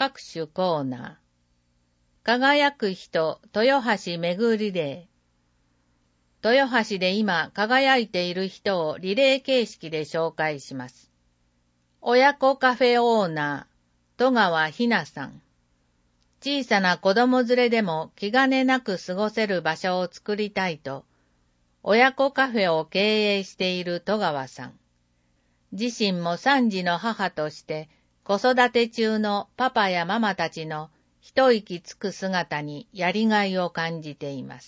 各種コーナー。輝く人、豊橋巡り例。豊橋で今輝いている人をリレー形式で紹介します。親子カフェオーナー、戸川ひなさん。小さな子供連れでも気兼ねなく過ごせる場所を作りたいと、親子カフェを経営している戸川さん。自身も3児の母として子育て中のパパやママたちの一息つく姿にやりがいを感じています。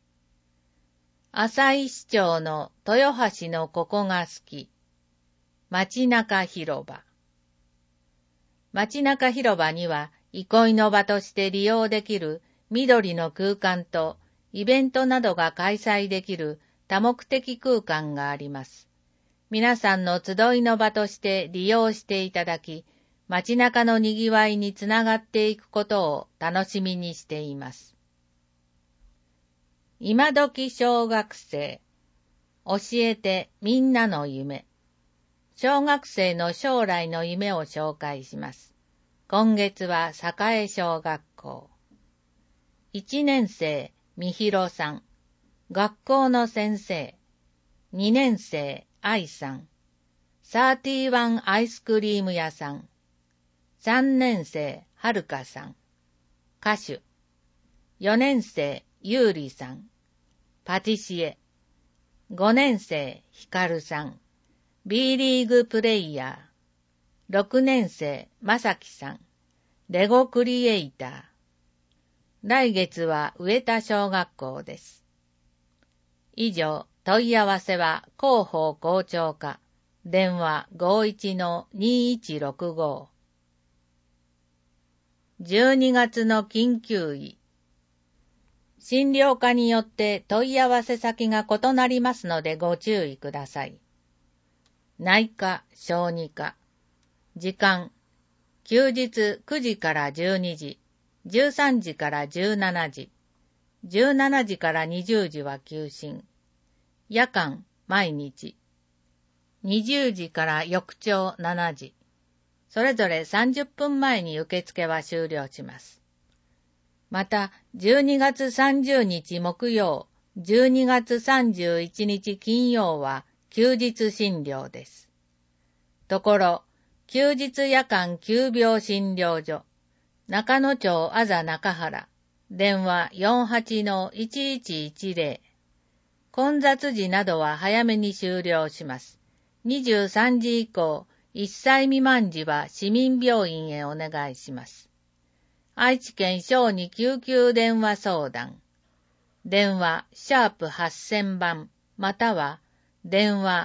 旭市長の豊橋のここが好き。街中広場。街中広場には憩いの場として利用できる緑の空間とイベントなどが開催できる多目的空間があります。皆さんの集いの場として利用していただき、街中のにぎわいにつながっていくことを楽しみにしています。今時小学生。教えてみんなの夢。小学生の将来の夢を紹介します。今月は栄小学校。1年生、みひろさん。学校の先生。2年生、あいさん。31アイスクリーム屋さん。3年生、はるかさん。歌手。4年生、ゆうりさん。パティシエ。5年生、ひかるさん。B リーグプレイヤー。6年生、まさきさん。レゴクリエイター。来月は上田小学校です。以上、問い合わせは広報校長課。電話 51-2165。12月の緊急医。診療科によって問い合わせ先が異なりますのでご注意ください。内科、小児科。時間。休日9時から12時、13時から17時、17時から20時は休診。夜間、毎日。20時から翌朝7時。それぞれ30分前に受付は終了します。また、12月30日木曜、12月31日金曜は休日診療です。ところ、休日夜間急病診療所、中野町あざ中原、電話 48-1110。混雑時などは早めに終了します。23時以降、1歳未満時は市民病院へお願いします。愛知県小児救急電話相談。電話#8000番または電話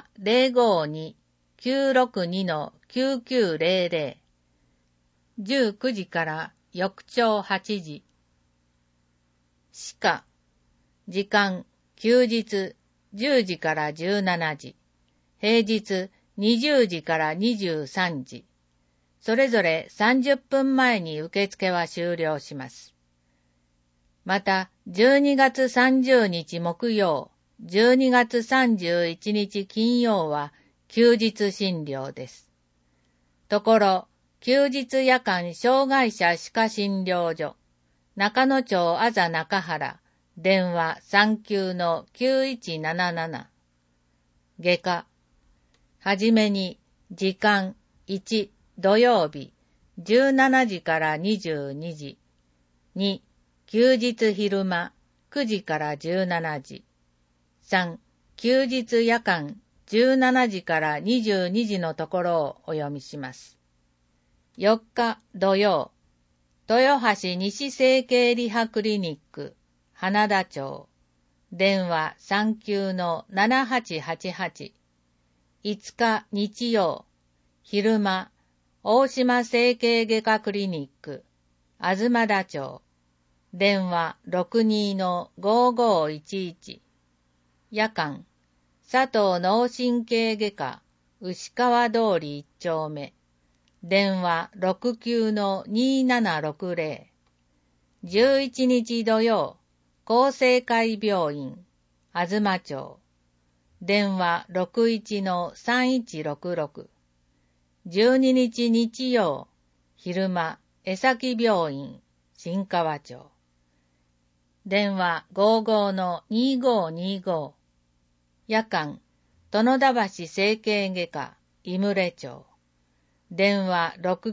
052-962-9900。19時から翌朝8時。歯科。時間、休日10時から17時。平日20時から23時。それぞれ30分前に受付は終了します。また、12月30日木曜、12月31日金曜は休日診療です。ところ、休日夜間障害者歯科診療所、中野町あざ中原、電話39-9177。外科。はじめに、時間1、土曜日、17時から22時。2、休日昼間、9時から17時。3、休日夜間、17時から22時のところをお読みします。4日土曜、豊橋西整形リハクリニック、花田町、電話39-7888。5日日曜、昼間、大島整形外科クリニック、東田町、電話 62-5511。夜間、佐藤脳神経外科、牛川通り1丁目、電話 69-2760。11日土曜、厚生会病院、東町、電話 61-3166。12日日曜、昼間、 江崎病院、新川町。電話55-2525。夜間、殿田橋整形外科、井村町。電話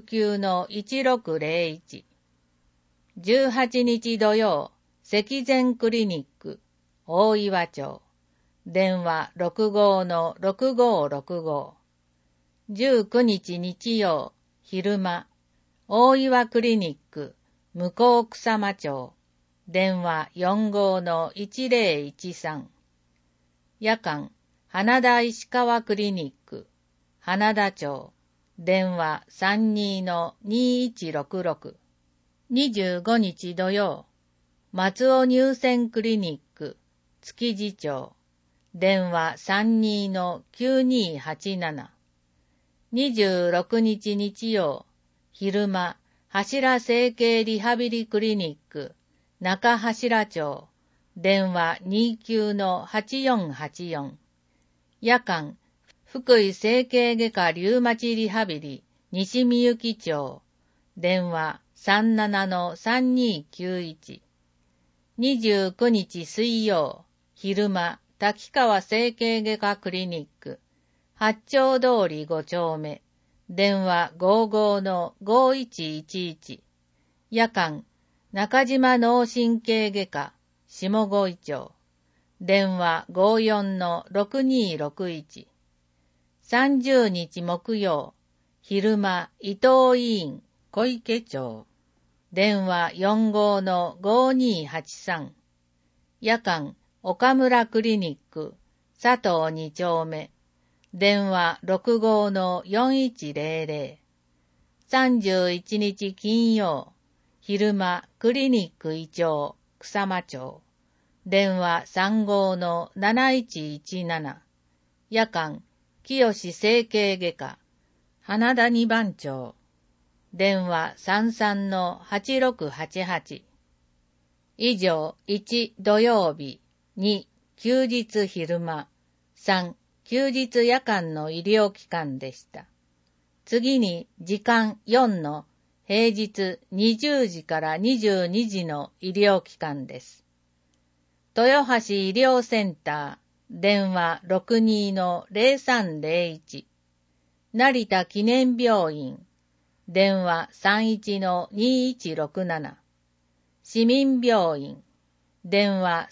69-1601。18日土曜、赤前クリニック、大岩町。電話65-6565。19日日曜、昼間、大岩クリニック、向草間町。電話45-1013。夜間、花田石川クリニック、花田町。電話32-2166。25日土曜、松尾乳腺クリニック、築地町。電話32-9287。26日日曜、昼間、柱整形リハビリクリニック、中柱町。電話29-8484。夜間、福井整形外科リウマチリハビリ、西みゆき町。電話37-3291。29日水曜、昼間、滝川整形外科クリニック、八丁通り5丁目。電話55-5111。夜間、中島脳神経外科、下越町。電話54-6261。30日木曜、昼間、伊藤医院、小池町。電話45-5283。夜間、岡村クリニック、佐藤2丁目。電話65-4100。31日金曜、昼間、クリニック医長、草間町。電話35-7117。夜間、清整形外科、花田2番町。電話33-8688。以上、1土曜日、2休日昼間、3休日夜間の医療機関でした。次に時間4の平日20時から22時の医療機関です。豊橋医療センター、電話62-0301。成田記念病院、電話31-2167。市民病院、電話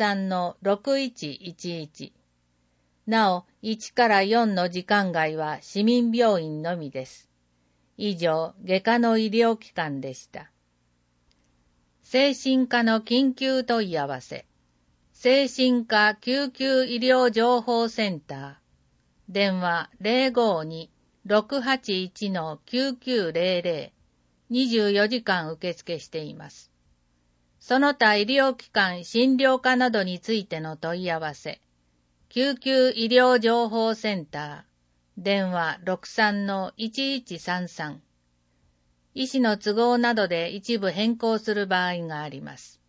33-6111。なお、1から4の時間外は市民病院のみです。以上、外科の医療機関でした。精神科の緊急問い合わせ。精神科救急医療情報センター。電話052-681-9900。24時間受付しています。その他医療機関診療科などについての問い合わせ。救急医療情報センター。電話63-1133。医師の都合などで一部変更する場合があります。